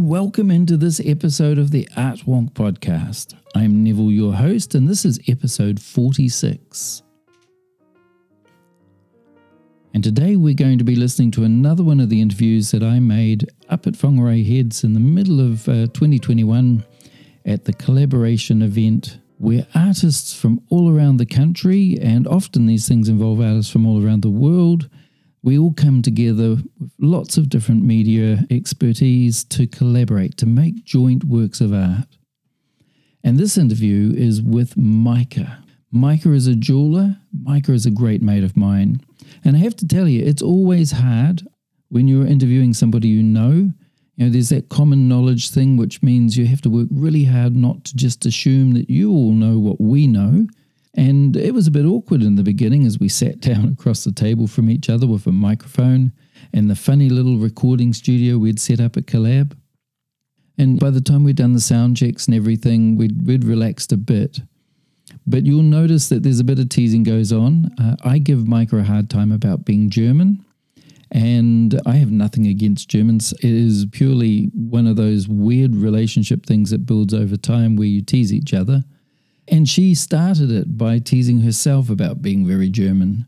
welcome into this episode of the Art Wonk podcast. I'm Neville, your host, and this is episode 46. And today we're going to be listening to another one of the interviews that I made up at Whangarei Heads in the middle of 2021 at the collaboration event where artists from all around the country, and often these things involve artists from all around the world, we all come together with lots of different media expertise to collaborate, to make joint works of art. And this interview is with Micah. Micah is a jeweler. Micah is a great mate of mine. And I have to tell you, it's always hard when you're interviewing somebody you know. You know, there's that common knowledge thing, which means you have to work really hard not to just assume that you all know what we know. And it was a bit awkward in the beginning as we sat down across the table from each other with a microphone and the funny little recording studio we'd set up at Collab. And by the time we'd done the sound checks and everything, we'd relaxed a bit. But you'll notice that there's a bit of teasing goes on. I give Micah a hard time about being German, and I have nothing against Germans. It is purely one of those weird relationship things that builds over time where you tease each other. And she started it by teasing herself about being very German.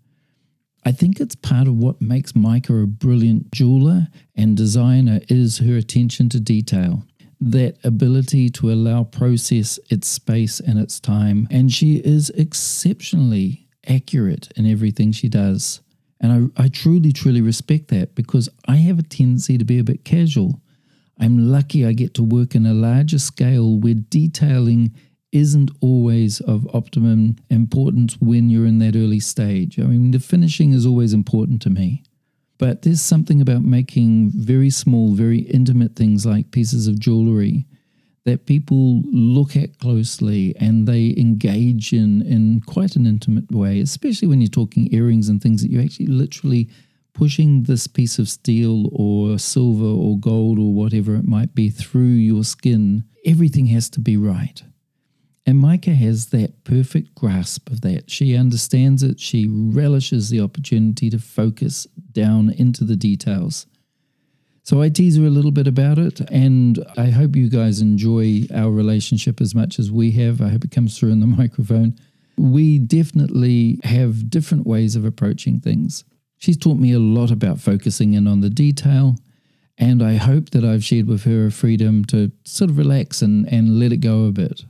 I think it's part of what makes Micah a brilliant jeweler and designer is her attention to detail. That ability to allow process its space and its time. And she is exceptionally accurate in everything she does. And I truly, truly respect that because I have a tendency to be a bit casual. I'm lucky I get to work in a larger scale where detailing isn't always of optimum importance when you're in that early stage. I mean, the finishing is always important to me. But there's something about making very small, very intimate things like pieces of jewelry that people look at closely and they engage in quite an intimate way, especially when you're talking earrings and things that you're actually literally pushing this piece of steel or silver or gold or whatever it might be through your skin. Everything has to be right. And Micah has that perfect grasp of that. She understands it. She relishes the opportunity to focus down into the details. So I tease her a little bit about it, and I hope you guys enjoy our relationship as much as we have. I hope it comes through in the microphone. We definitely have different ways of approaching things. She's taught me a lot about focusing in on the detail, and I hope that I've shared with her a freedom to sort of relax and let it go a bit.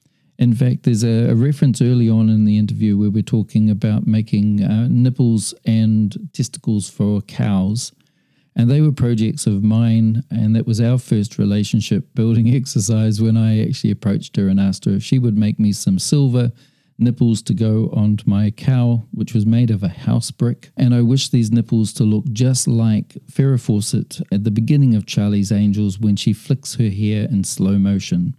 In fact, there's a reference early on in the interview where we're talking about making nipples and testicles for cows. And they were projects of mine, and that was our first relationship building exercise when I actually approached her and asked her if she would make me some silver nipples to go onto my cow, which was made of a house brick. And I wish these nipples to look just like Farrah Fawcett at the beginning of Charlie's Angels when she flicks her hair in slow motion.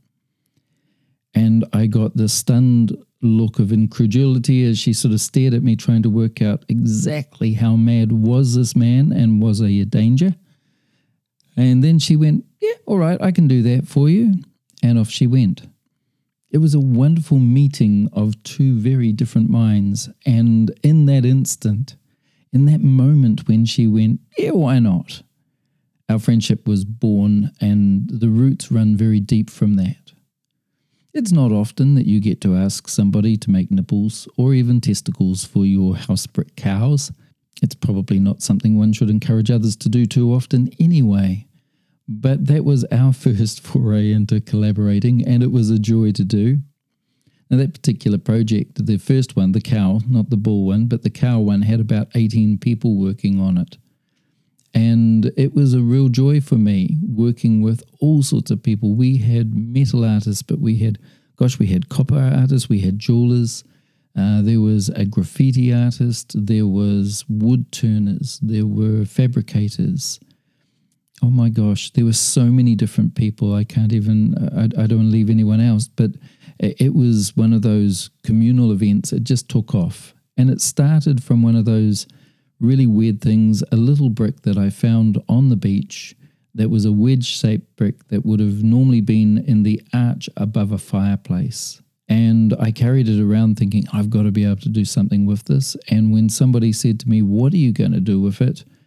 And I got the stunned look of incredulity as she sort of stared at me trying to work out exactly how mad was this man and was he a danger. And then she went, yeah, all right, I can do that for you. And off she went. It was a wonderful meeting of two very different minds. And in that instant, in that moment when she went, yeah, why not? Our friendship was born and the roots run very deep from that. It's not often that you get to ask somebody to make nipples or even testicles for your house brick cows. It's probably not something one should encourage others to do too often anyway. But that was our first foray into collaborating, and it was a joy to do. Now that particular project, the first one, the cow, not the bull one, but the cow one had about 18 people working on it. And it was a real joy for me working with all sorts of people. We had metal artists, but we had copper artists, we had jewelers, there was a graffiti artist, there was wood turners, there were fabricators. Oh my gosh, there were so many different people. I don't want to leave anyone else, but it was one of those communal events. It just took off. And it started from one of those really weird things, a little brick that I found on the beach that was a wedge-shaped brick that would have normally been in the arch above a fireplace. And I carried it around thinking, I've got to be able to do something with this. And when somebody said to me, what are you going to do with it?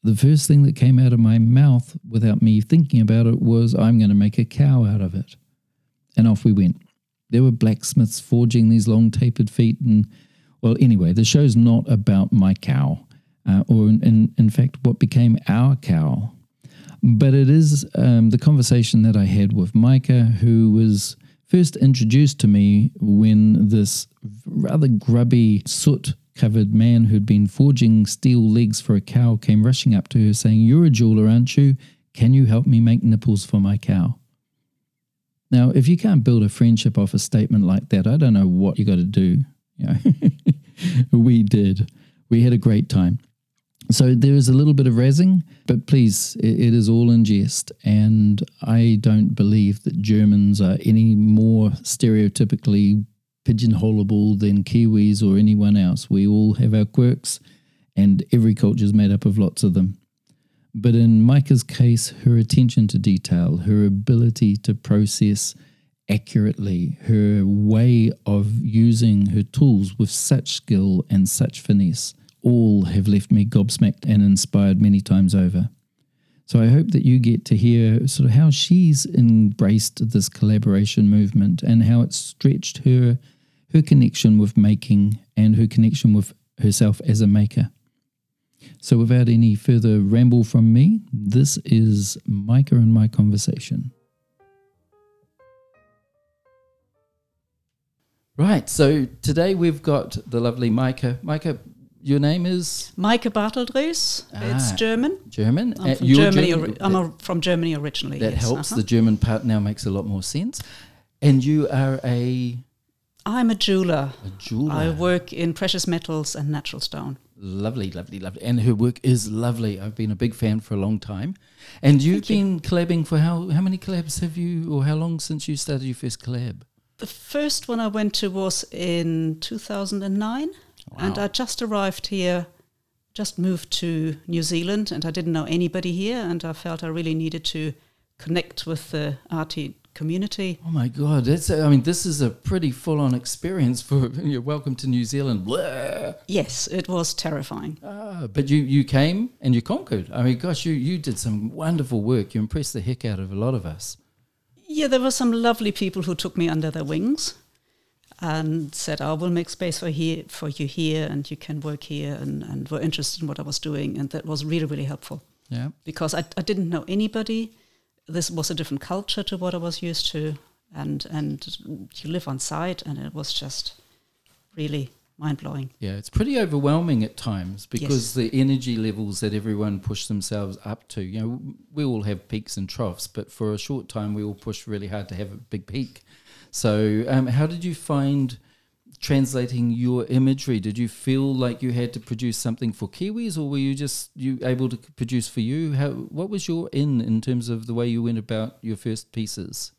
the first thing that came out of my mouth without me thinking about it was, I'm going to make a cow out of it. And off we went. There were blacksmiths forging these long tapered feet. And, well, anyway, the show's not about my cow, or in fact, what became our cow. But it is the conversation that I had with Micah, who was first introduced to me when this rather grubby, soot-covered man who'd been forging steel legs for a cow came rushing up to her saying, "You're a jeweler, aren't you? Can you help me make nipples for my cow?" Now, if you can't build a friendship off a statement like that, I don't know what you got to do. We did. We had a great time. So there is a little bit of razzing, but please, it is all in jest. And I don't believe that Germans are any more stereotypically pigeonholable than Kiwis or anyone else. We all have our quirks, and every culture is made up of lots of them. But in Micah's case, her attention to detail, her ability to process accurately, her way of using her tools with such skill and such finesse, all have left me gobsmacked and inspired many times over. So I hope that you get to hear sort of how she's embraced this collaboration movement and how it's stretched her connection with making and her connection with herself as a maker. So without any further ramble from me, this is Micah and my conversation. Right, so today we've got the lovely Micah. Micah, your name is? Maike Barteldrees. It's German. German? I'm from Germany. I'm from Germany originally. That yes. helps. The German part now makes a lot more sense. And you are I'm a jeweler. A jeweler. I work in precious metals and natural stone. Lovely, lovely, lovely. And her work is lovely. I've been a big fan for a long time. And you've been collabing for how many collabs have you, or how long since you started your first collab? The first one I went to was in 2009. Wow. And I just arrived here, just moved to New Zealand, and I didn't know anybody here, and I felt I really needed to connect with the arty community. Oh my God, this is a pretty full-on experience for welcome to New Zealand. Blah. Yes, it was terrifying. But you came and you conquered. I mean, gosh, you did some wonderful work. You impressed the heck out of a lot of us. Yeah, there were some lovely people who took me under their wings and said, "I will make space for you here, and you can work here," and were interested in what I was doing, and that was really, really helpful. Yeah, because I didn't know anybody. This was a different culture to what I was used to, and you live on site, and it was just really mind-blowing. Yeah, it's pretty overwhelming at times because Yes. the energy levels that everyone pushed themselves up to, we all have peaks and troughs, but for a short time we all pushed really hard to have a big peak. So how did you find translating your imagery? Did you feel like you had to produce something for Kiwis, or were you able to produce for you? What was your in terms of the way you went about your first pieces?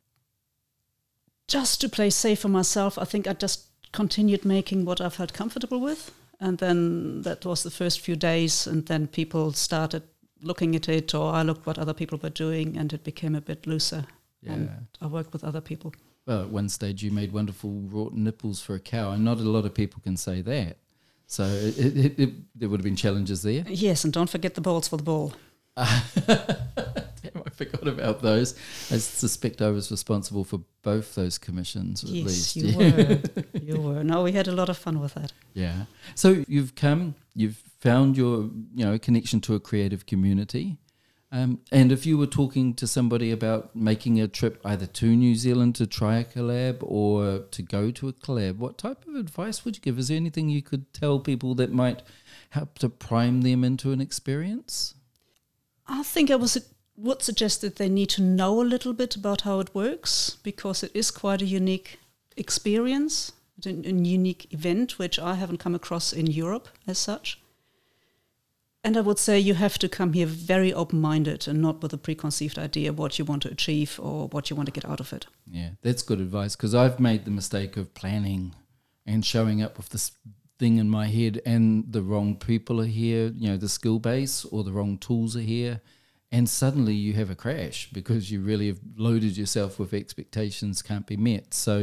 Just to play safe for myself, I think I just continued making what I felt comfortable with, and then that was the first few days, and then people started looking at it, or I looked what other people were doing, and it became a bit looser. Yeah. And I worked with other people. Well, at one stage you made wonderful wrought nipples for a cow, and not a lot of people can say that. So there would have been challenges there. Yes, and don't forget the balls for the ball. Damn, I forgot about those. I suspect I was responsible for both those commissions, at least. Yes, you were. You were. No, we had a lot of fun with that. Yeah. So you've found your connection to a creative community. And if you were talking to somebody about making a trip either to New Zealand to try a collab or to go to a collab, what type of advice would you give? Is there anything you could tell people that might help to prime them into an experience? I think I would suggest that they need to know a little bit about how it works, because it is quite a unique experience, a unique event, which I haven't come across in Europe as such. And I would say you have to come here very open-minded and not with a preconceived idea of what you want to achieve or what you want to get out of it. Yeah, that's good advice, because I've made the mistake of planning and showing up with this thing in my head, and the wrong people are here, the skill base, or the wrong tools are here, and suddenly you have a crash because you really have loaded yourself with expectations can't be met. So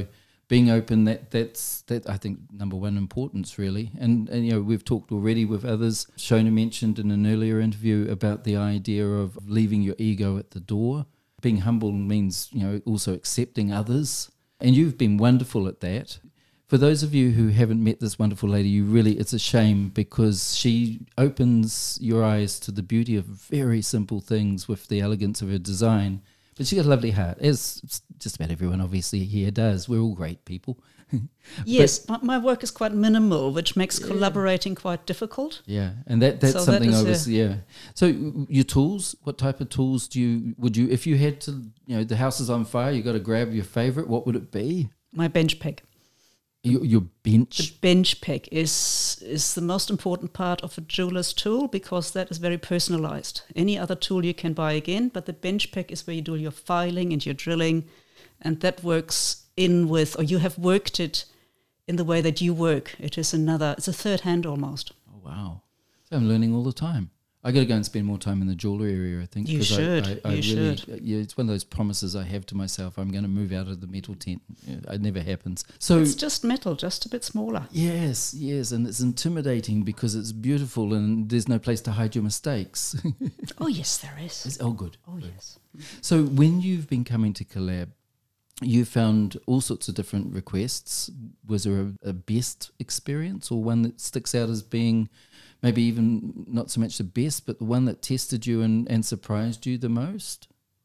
being open, that's I think number one importance really. And you know, we've talked already with others. Shona mentioned in an earlier interview about the idea of leaving your ego at the door. Being humble means, you know, also accepting others. And you've been wonderful at that. For those of you who haven't met this wonderful lady, it's a shame because she opens your eyes to the beauty of very simple things with the elegance of her design. But she's got a lovely heart, as just about everyone obviously here does. We're all great people. Yes, my work is quite minimal, which makes collaborating quite difficult. Yeah, and that's so something So your tools, what type of tools would you, if you had to, you know, the house is on fire, you got to grab your favorite, what would it be? My bench pick. Your bench? The bench pick is the most important part of a jeweler's tool because that is very personalized. Any other tool you can buy again, but the bench pick is where you do your filing and your drilling, and that works or you have worked it in the way that you work. It's a third hand almost. Oh, wow. So I'm learning all the time. I got to go and spend more time in the jewellery area, I think. You should. I should. Yeah, it's one of those promises I have to myself. I'm going to move out of the metal tent. It never happens. So it's just metal, just a bit smaller. Yes, and it's intimidating because it's beautiful and there's no place to hide your mistakes. Oh, yes, there is. Oh, good. Oh, yes. So when you've been coming to Collab, you found all sorts of different requests. Was there a best experience or one that sticks out as being maybe even not so much the best, but the one that tested you and surprised you the most?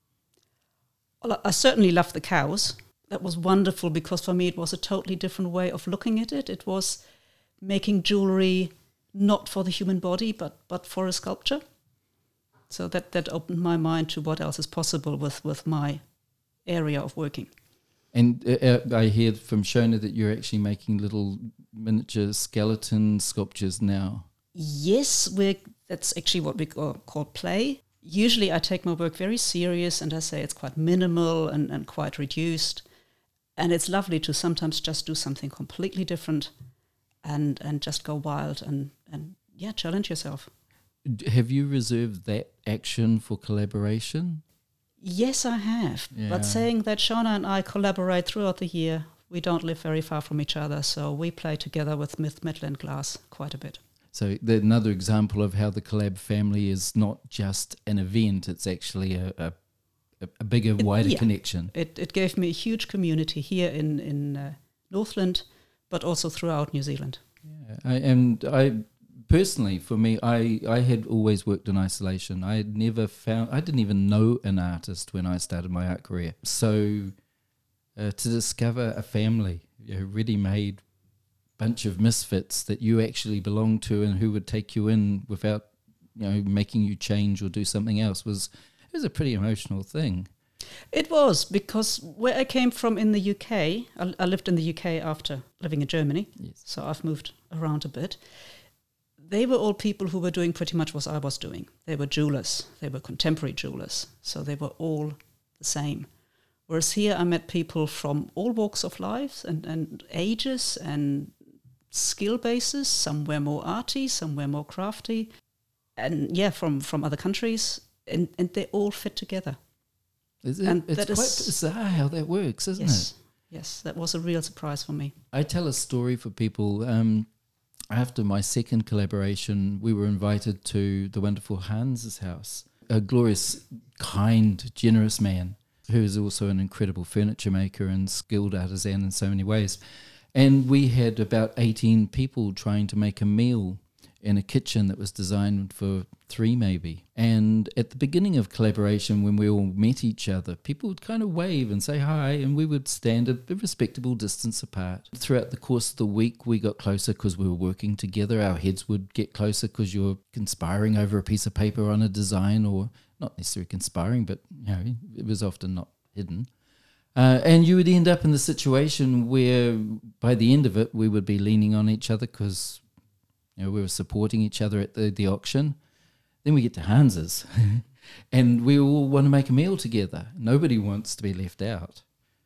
Well, I certainly loved the cows. That was wonderful because for me it was a totally different way of looking at it. It was making jewelry not for the human body, but for a sculpture. So that opened my mind to what else is possible with my area of working. And I hear from Shona that you're actually making little miniature skeleton sculptures now. Yes, that's actually what we call play. Usually I take my work very serious and I say it's quite minimal and quite reduced. And it's lovely to sometimes just do something completely different and just go wild and challenge yourself. Have you reserved that action for collaboration? Yes, I have. Yeah. But saying that Shona and I collaborate throughout the year, we don't live very far from each other, so we play together with metal and glass quite a bit. So another example of how the Collab family is not just an event, it's actually a bigger, wider connection. It gave me a huge community here in Northland, but also throughout New Zealand. Yeah, I personally, for me, I had always worked in isolation. I didn't even know an artist when I started my art career. So to discover a family, ready-made bunch of misfits that you actually belong to and who would take you in without, making you change or do something else was a pretty emotional thing. It was, because where I came from in the UK, I lived in the UK after living in Germany, yes. So I've moved around a bit. They were all people who were doing pretty much what I was doing. They were jewelers. They were contemporary jewelers. So they were all the same. Whereas here I met people from all walks of life and ages and skill bases. Some were more arty, some were more crafty. And from other countries. And they all fit together. It's quite bizarre how that works, isn't it? Yes, that was a real surprise for me. I tell a story for people. After my second collaboration, we were invited to the wonderful Hans's house, a glorious, kind, generous man who is also an incredible furniture maker and skilled artisan in so many ways. And we had about 18 people trying to make a meal in a kitchen that was designed for 3 maybe. And at the beginning of collaboration, when we all met each other, people would kind of wave and say hi, and we would stand a respectable distance apart. Throughout the course of the week, we got closer because we were working together. Our heads would get closer because you were conspiring over a piece of paper on a design, or not necessarily conspiring, but it was often not hidden. And you would end up in the situation where by the end of it, we would be leaning on each other because we were supporting each other at the auction. Then we get to Hans's and we all want to make a meal together. Nobody wants to be left out.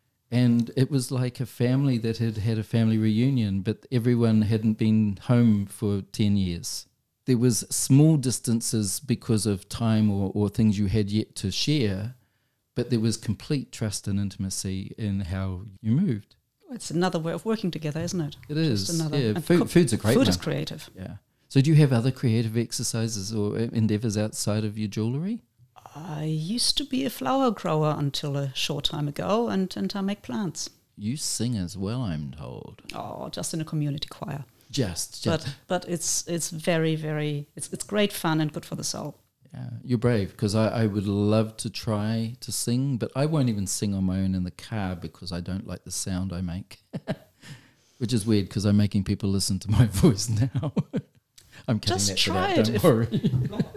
And it was like a family that had had a family reunion, but everyone hadn't been home for 10 years. There was small distances because of time or things you had yet to share, but there was complete trust and intimacy in how you moved. It's another way of working together, isn't it? It is. Just another, Yeah, and food's a great food one. is creative. Yeah. So do you have other creative exercises or endeavors outside of your jewellery? I used to be a flower grower until a short time ago, and I make plants. You sing as well, I'm told. Oh, just in a community choir. Just. But it's very, very, it's great fun and good for the soul. Yeah, you're brave, because I would love to try to sing, but I won't even sing on my own in the car because I don't like the sound I make, which is weird because I'm making people listen to my voice now. I'm cutting Just that try bit out, it don't worry.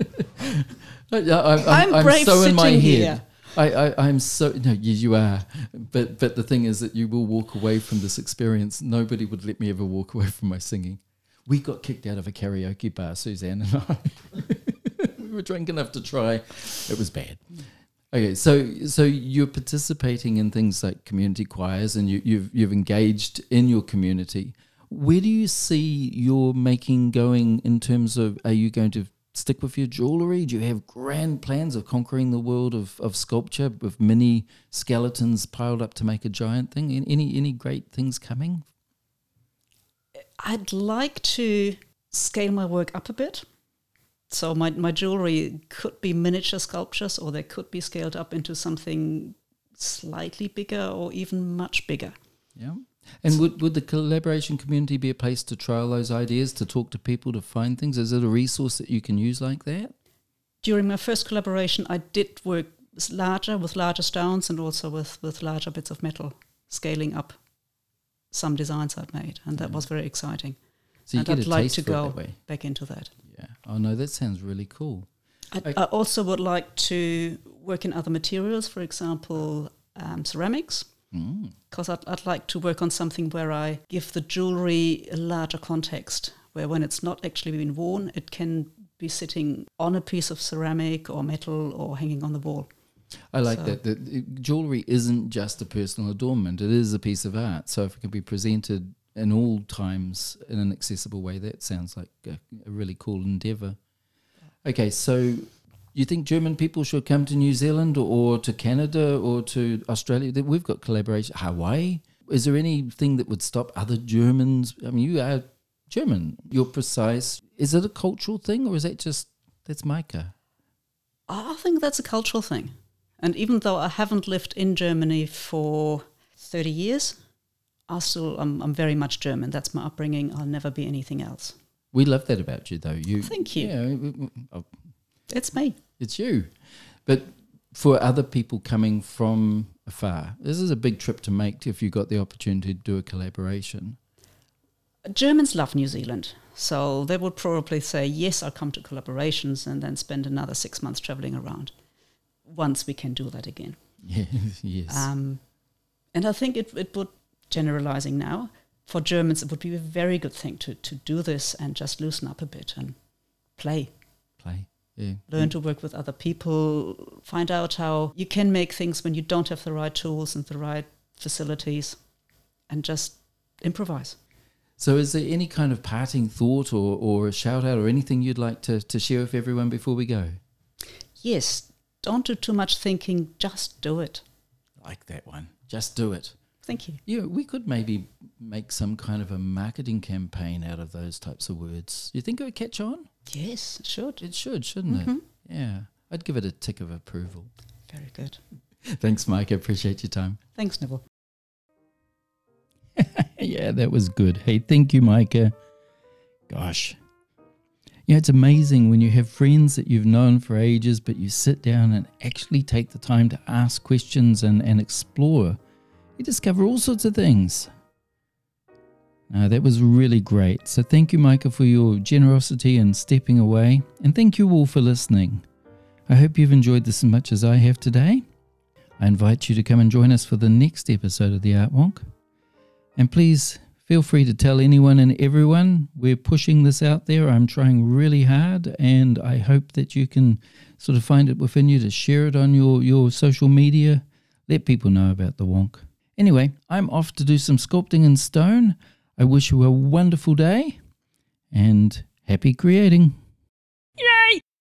I'm brave so in my sitting head. here. I'm so, no, you are. But the thing is that you will walk away from this experience. Nobody would let me ever walk away from my singing. We got kicked out of a karaoke bar, Suzanne and I. We were drunk enough to try. It was bad. Okay, so you're participating in things like community choirs, and you've engaged in your community. Where do you see your making going in terms of, are you going to stick with your jewellery? Do you have grand plans of conquering the world of sculpture with mini skeletons piled up to make a giant thing? Any great things coming? I'd like to scale my work up a bit. So my jewellery could be miniature sculptures, or they could be scaled up into something slightly bigger or even much bigger. Yeah. And would the collaboration community be a place to trial those ideas, to talk to people, to find things? Is it a resource that you can use like that? During my first collaboration, I did work with larger stones, and also with larger bits of metal, scaling up some designs I'd made, and that was very exciting. So you and get I'd a like taste to for it go that way. back into that. Yeah. Oh no, that sounds really cool. I also would like to work in other materials, for example, ceramics, because I'd like to work on something where I give the jewellery a larger context, where when it's not actually been worn, it can be sitting on a piece of ceramic or metal or hanging on the wall. I like that jewellery isn't just a personal adornment, it is a piece of art. So if it can be presented in all times in an accessible way, that sounds like a really cool endeavour. Okay, so you think German people should come to New Zealand or to Canada or to Australia? We've got collaboration. Hawaii? Is there anything that would stop other Germans? I mean, you are German. You're precise. Is it a cultural thing, or is that just, that's Maika? I think that's a cultural thing. And even though I haven't lived in Germany for 30 years, I'm very much German. That's my upbringing. I'll never be anything else. We love that about you, though. Thank you. Yeah, It's me. it's you. But for other people coming from afar, this is a big trip to make if you got the opportunity to do a collaboration. Germans love New Zealand. So they would probably say, yes, I'll come to collaborations, and then spend another 6 months traveling around once we can do that again. Yeah, yes. And I think it would, generalizing now, for Germans it would be a very good thing to do this and just loosen up a bit and play. Yeah. Learn to work with other people, find out how you can make things when you don't have the right tools and the right facilities, and just improvise. So is there any kind of parting thought or a shout out or anything you'd like to share with everyone before we go? Yes, don't do too much thinking, just do it. Like that one. Just do it. Thank you. Yeah, we could maybe make some kind of a marketing campaign out of those types of words. You think it would catch on? Yes, it should. It should, shouldn't it? Yeah. I'd give it a tick of approval. Very good. Thanks, Mike. I appreciate your time. Thanks, Neville. Yeah, that was good. Hey, thank you, Micah. Gosh. Yeah, it's amazing when you have friends that you've known for ages, but you sit down and actually take the time to ask questions and explore. You discover all sorts of things. That was really great. So thank you, Micah, for your generosity and stepping away. And thank you all for listening. I hope you've enjoyed this as much as I have today. I invite you to come and join us for the next episode of The Art Wonk. And please feel free to tell anyone and everyone. We're pushing this out there. I'm trying really hard, and I hope that you can sort of find it within you to share it on your social media. Let people know about the Wonk. Anyway, I'm off to do some sculpting in stone. I wish you a wonderful day and happy creating.